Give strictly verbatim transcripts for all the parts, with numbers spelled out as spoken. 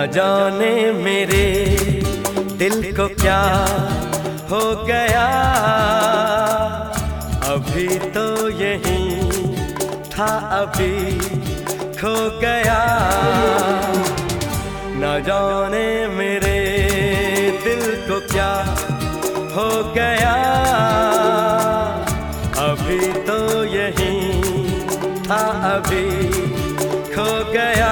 जाने मेरे दिल को क्या हो गया, अभी तो यही था अभी खो गया। न जाने मेरे दिल को क्या हो गया, अभी तो यही था अभी खो गया।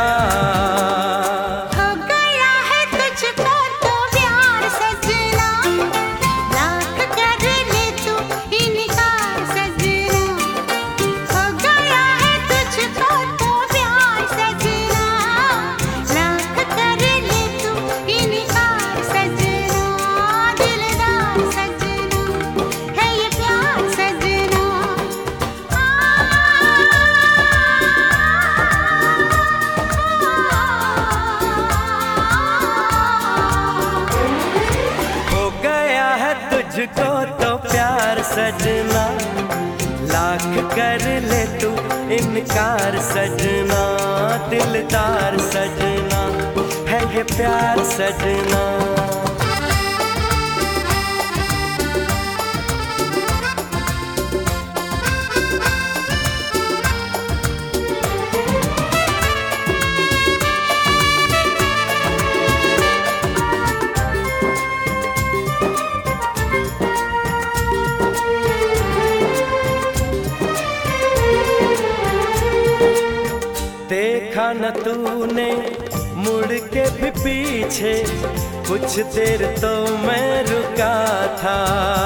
तुझको तो प्यार सजना, लाख कर ले तू इनकार सजना। दिलदार सजना है ये प्यार सजना। देखा न तूने मुड़ के भी पीछे, कुछ देर तो मैं रुका था।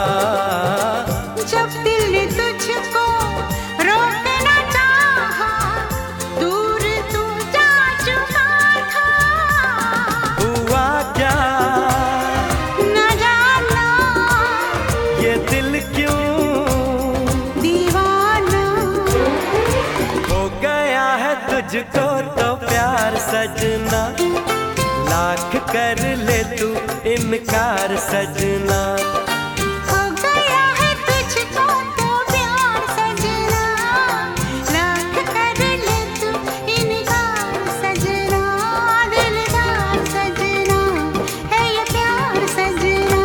जब दिल ने तुझको रोकना चाहा, दूर तू जा चुका था। हुआ क्या न जाना, ये दिल क्यों दीवाना हो गया है तुझको तो प्यार सजना। लाख कर ले तू इनकार सजना। हो गया है तुझको तो प्यार सजना, लाख कर ले तू इनकार सजना। दिलदार सजना है ये प्यार सजना।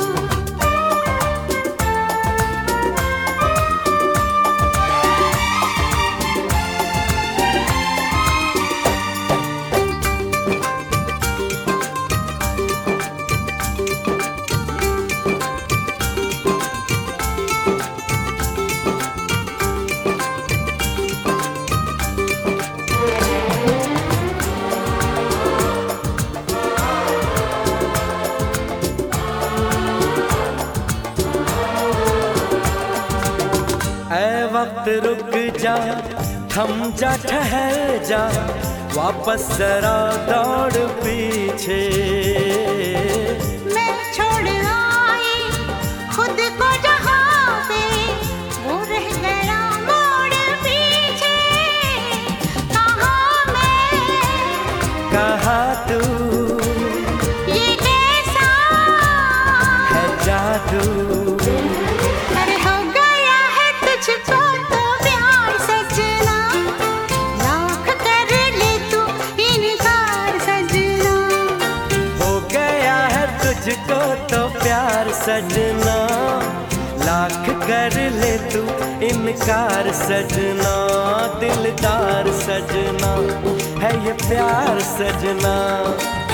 ऐ वक्त रुक जा, थम जा, ठहर जा, वापस जरा दौड़ पीछे। मैं छोड़ आई खुद को जहाँ पे, वो रह गया मोड़ पीछे। कहाँ मैं कहाँ तू, ये कैसा है जादू। अरे हो गया है तुझको तो प्यार सजना, लाख कर ले तू इनकार सजना। हो गया है तुझको तो प्यार सजना, लाख कर ले तू इनकार सजना। दिलदार सजना है ये प्यार सजना।